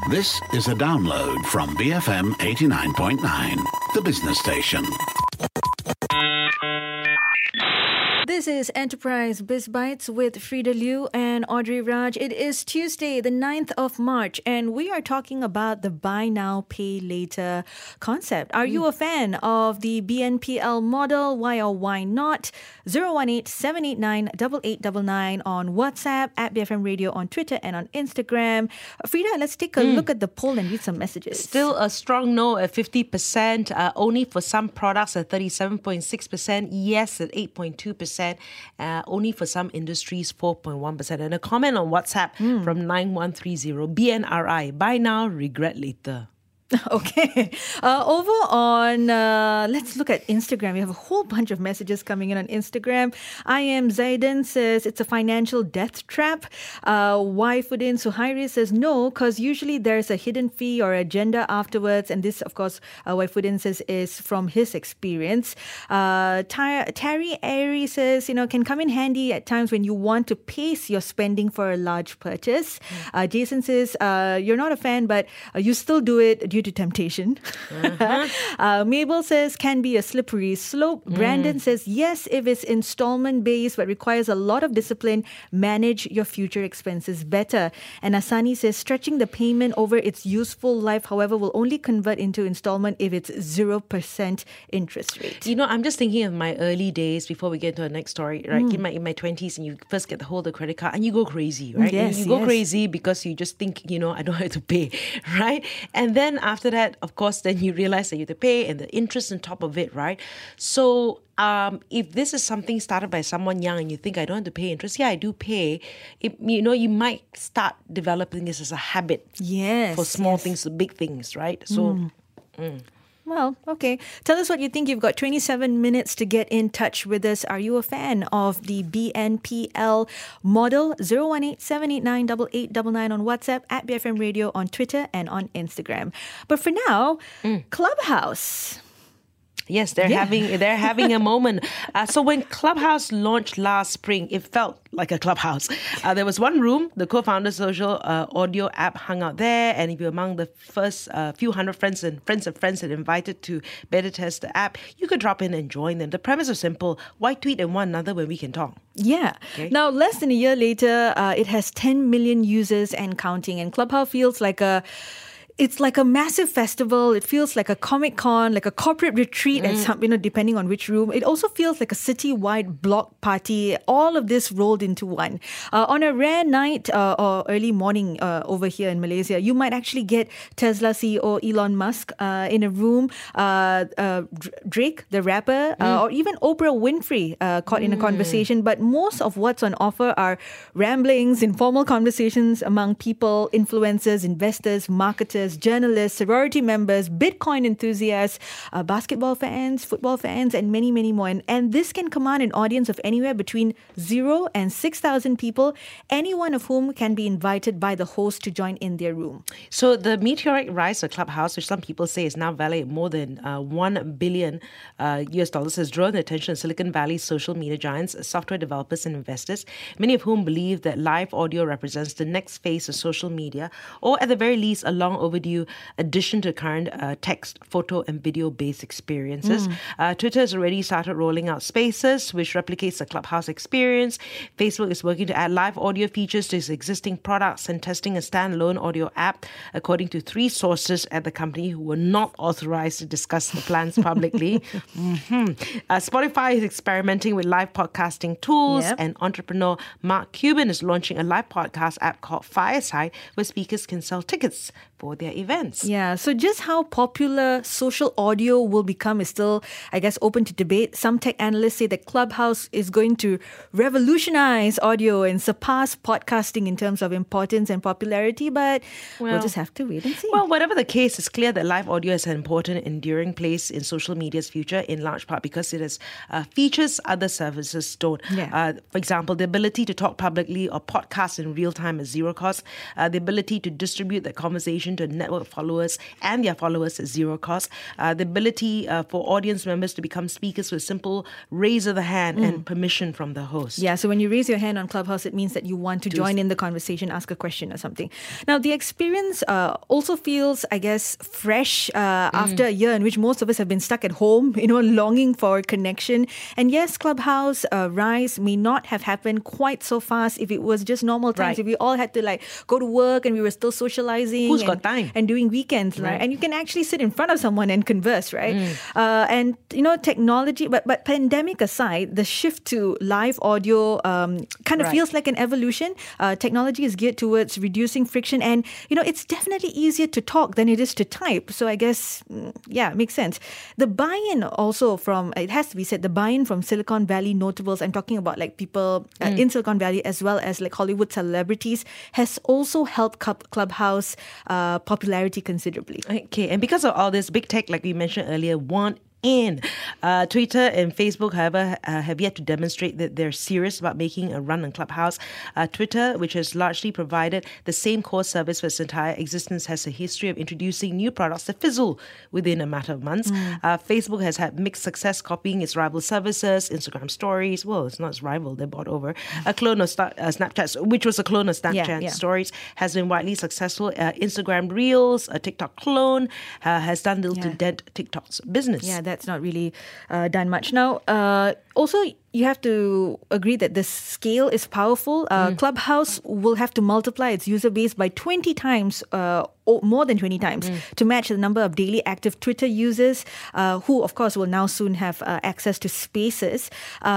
This is a download from BFM 89.9, the business station. This is Enterprise Biz Bites with Frida Liu and Audrey Raj. It is Tuesday, the 9th of March, and we are talking about the buy now, pay later concept. Are you a fan of the BNPL model? Why or why not? 018-789-8899 on WhatsApp, at BFM Radio on Twitter and on Instagram. Frida, let's take a look at the poll and read some messages. Still a strong no at 50%, only for some products at 37.6%, yes at 8.2%, only for some industries 4.1%. And a comment on WhatsApp from 9130, BNRI, buy now, regret later. Okay. Over on, let's look at Instagram. We have a whole bunch of messages coming in on Instagram. I am Zaidan says it's a financial death trap. Waifuddin Suhairi says no, because usually there's a hidden fee or agenda afterwards. And this, of course, Waifuddin says is from his experience. Terry Airy says, can come in handy at times when you want to pace your spending for a large purchase. Jason says, you're not a fan, but you still do it due to temptation. Mabel says can be a slippery slope. Brandon says yes if it's installment based but requires a lot of discipline. Manage your future expenses better. And Asani says stretching the payment over its useful life, however, will only convert into installment if it's 0% interest rate. I'm just thinking of my early days before we get to our next story, right? In my 20s, and you first get the hold of the credit card and you go crazy, right? Yes, you go crazy because you just think, I don't have to pay, right? And then after that, of course, then you realize that you have to pay and the interest on top of it, right? So if this is something started by someone young and you think I don't have to pay interest, I do pay. You might start developing this as a habit. Yes. For small things to big things, right? So. Well, okay. Tell us what you think. You've got 27 minutes to get in touch with us. Are you a fan of the BNPL model? 018-789-8899 on WhatsApp, at BFM Radio on Twitter and on Instagram. But for now, Clubhouse. Yes, they're having a moment. So when Clubhouse launched last spring, it felt like a clubhouse. There was one room, the co-founders social audio app hung out there, and if you're among the first few hundred friends of friends that invited to beta test the app, you could drop in and join them. The premise was simple: why tweet at one another when we can talk? Yeah. Okay. Now, less than a year later, it has 10 million users and counting, and Clubhouse feels like it's like a massive festival. It feels like a Comic-Con, like a corporate retreat at some, depending on which room. It also feels like a city-wide block party. All of this rolled into one. On a rare night or early morning over here in Malaysia, you might actually get Tesla CEO Elon Musk in a room, Drake, the rapper, or even Oprah Winfrey caught in a conversation. But most of what's on offer are ramblings, informal conversations among people, influencers, investors, marketers, journalists, sorority members, Bitcoin enthusiasts, basketball fans, football fans, and many, many more. And this can command an audience of anywhere between 0 and 6,000 people, any one of whom can be invited by the host to join in their room. So the meteoric rise of Clubhouse, which some people say is now valued at more than $1 billion US dollars, has drawn the attention of Silicon Valley's social media giants, software developers, and investors, many of whom believe that live audio represents the next phase of social media, or at the very least, a long overdue addition to current text, photo, and video-based experiences. Twitter has already started rolling out Spaces, which replicates the Clubhouse experience. Facebook is working to add live audio features to its existing products and testing a standalone audio app, according to 3 sources at the company who were not authorized to discuss the plans publicly. Spotify is experimenting with live podcasting tools, and entrepreneur Mark Cuban is launching a live podcast app called Fireside, where speakers can sell tickets for their events. Yeah, so just how popular social audio will become is still, I guess, open to debate. Some tech analysts say that Clubhouse is going to revolutionize audio and surpass podcasting in terms of importance and popularity, but we'll just have to wait and see. Well, whatever the case, it's clear that live audio is an important, enduring place in social media's future, in large part because it has features other services don't. For example, the ability to talk publicly or podcast in real time at zero cost, the ability to distribute that conversation to a network followers and their followers at zero cost. The ability for audience members to become speakers with simple raise of the hand and permission from the host. Yeah, so when you raise your hand on Clubhouse, it means that you want to join in the conversation, ask a question or something. Now, the experience also feels, I guess, fresh after a year in which most of us have been stuck at home, longing for connection. And yes, Clubhouse rise may not have happened quite so fast if it was just normal times. Right. If we all had to go to work and we were still socializing. Who's got time? And doing weekends, right? And you can actually sit in front of someone and converse, right? And, technology, but pandemic aside, the shift to live audio kind of feels like an evolution. Technology is geared towards reducing friction, and it's definitely easier to talk than it is to type. So I guess, it makes sense. The buy-in also from, it has to be said, the buy-in from Silicon Valley notables, I'm talking about people in Silicon Valley as well as Hollywood celebrities, has also helped Clubhouse popularity considerably. Okay, and because of all this, big tech, like we mentioned earlier, want in. Twitter and Facebook, however, have yet to demonstrate that they're serious about making a run on Clubhouse. Twitter, which has largely provided the same core service for its entire existence, has a history of introducing new products that fizzle within a matter of months. Facebook has had mixed success copying its rival services, Instagram Stories. Well, it's not its rival, they bought over. A clone of Snapchat, which was a clone of Snapchat Stories, has been widely successful. Instagram Reels, a TikTok clone, has done little to dent TikTok's business. Yeah, that's not really done much. Now, also, you have to agree that the scale is powerful. Clubhouse will have to multiply its user base by 20 times, or more than 20 times, to match the number of daily active Twitter users, who, of course, will now soon have access to Spaces.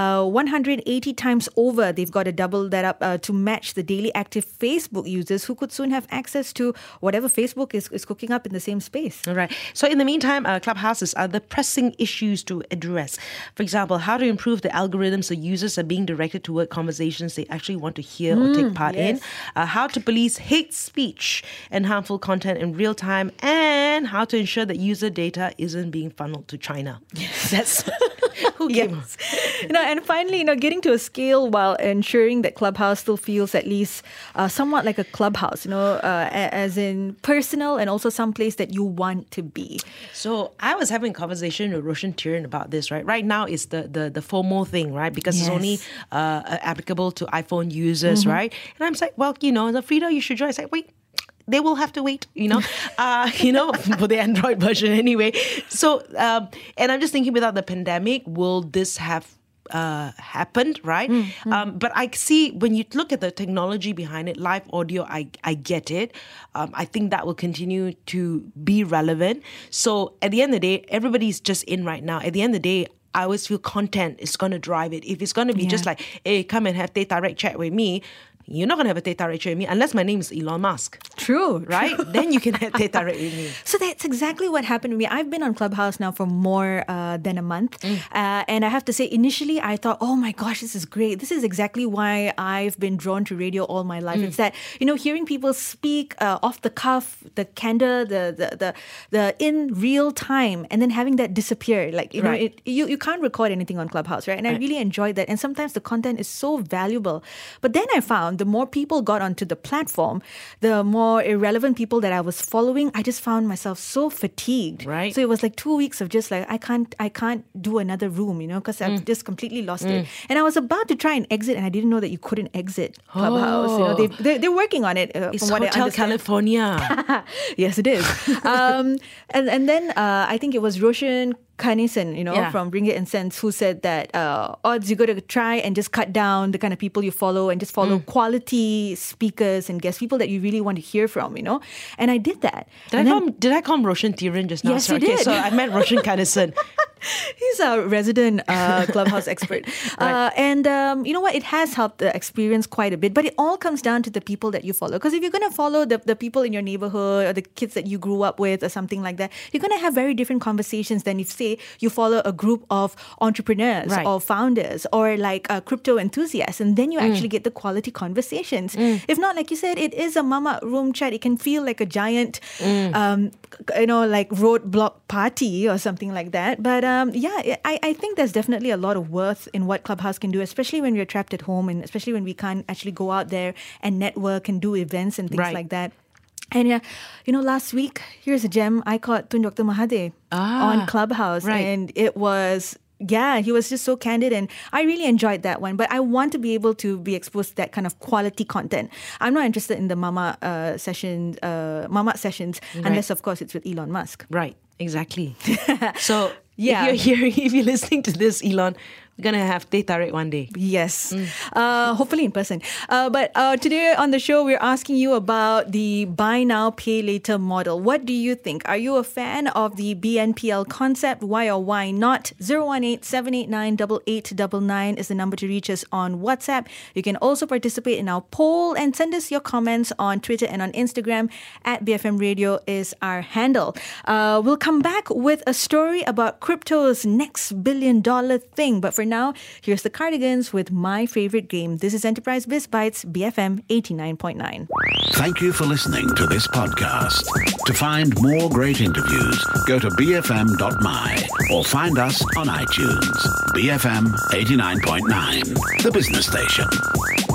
180 times over, they've got to double that up to match the daily active Facebook users, who could soon have access to whatever Facebook is cooking up in the same space. All right. So in the meantime, Clubhouse has other pressing issues to address. For example, how to improve the algorithm so users are being directed toward conversations they actually want to hear or take part in, how to police hate speech and harmful content in real time, and how to ensure that user data isn't being funneled to China. That's who came up. And finally, getting to a scale while ensuring that Clubhouse still feels at least somewhat like a clubhouse, as in personal and also some place that you want to be. So I was having a conversation with Roshan Tiran about this, right? Right now it's the FOMO thing, right? Because it's only applicable to iPhone users, right? And I'm like, well, Frida, you should join. It's like, wait, they will have to wait, for the Android version anyway. So, and I'm just thinking, without the pandemic, will this have happened, right? But I see, when you look at the technology behind it, live audio, I get it. I think that will continue to be relevant. So at the end of the day, everybody's just in right now. At the end of the day, I always feel content is going to drive it. If it's going to be just like, hey, come and have data direct chat with me, you're not going to have a data direct chat with me unless my name is Elon Musk. True. Right? Then you can have data direct with me. So that's exactly what happened to me. I've been on Clubhouse now for more than a month. And I have to say, initially, I thought, oh my gosh, this is great. This is exactly why I've been drawn to radio all my life. It's that, hearing people speak off the cuff, the candor, the in real time, and then having that disappear. Like, you can't record anything on Clubhouse, right? And I really enjoyed that. And sometimes the content is so valuable. But then I found the more people got onto the platform, the more irrelevant people that I was following, I just found myself so fatigued. Right. So it was like 2 weeks of just like, I can't do another room, because I've just completely lost it. And I was about to try and exit, and I didn't know that you couldn't exit Clubhouse. They're working on it. It's from what Hotel I understand. California. Yes, it is. And then I think it was Roshan Karnison, from Bring It and Sense, who said that odds you got to try and just cut down the kind of people you follow and just follow quality speakers and guest people that you really want to hear from, And I did that. Did I call him Roshan Tiran just now? Yes, Sorry. you did. Okay, so I meant Roshan Karnison. He's a resident Clubhouse expert. And you know what? It has helped the experience quite a bit. But it all comes down to the people that you follow. Because if you're going to follow the people in your neighborhood or the kids that you grew up with or something like that, you're going to have very different conversations than if, say, you follow a group of entrepreneurs or founders or like crypto enthusiasts. And then you actually get the quality conversations. If not, like you said, it is a mama room chat. It can feel like a giant, like roadblock party or something like that. But I think there's definitely a lot of worth in what Clubhouse can do, especially when we're trapped at home and especially when we can't actually go out there and network and do events and things like that. And last week, here's a gem. I caught Tun Dr. Mahathir on Clubhouse. right. And it was, he was just so candid. And I really enjoyed that one. But I want to be able to be exposed to that kind of quality content. I'm not interested in the Mama sessions, unless, of course, it's with Elon Musk. Right, exactly. So Yeah. if you're listening to this, Elon, we're going to have Teh Tarik one day. Yes, hopefully in person. But today on the show, we're asking you about the buy now, pay later model. What do you think? Are you a fan of the BNPL concept? Why or why not? 018-789-8899 is the number to reach us on WhatsApp. You can also participate in our poll and send us your comments on Twitter and on Instagram. At BFM Radio is our handle. We'll come back with a story about crypto's next billion-dollar thing. But for now, here's the Cardigans with My Favorite Game. This is Enterprise Biz Bites, BFM 89.9. Thank you for listening to this podcast. To find more great interviews, go to bfm.my or find us on iTunes. BFM 89.9, the business station.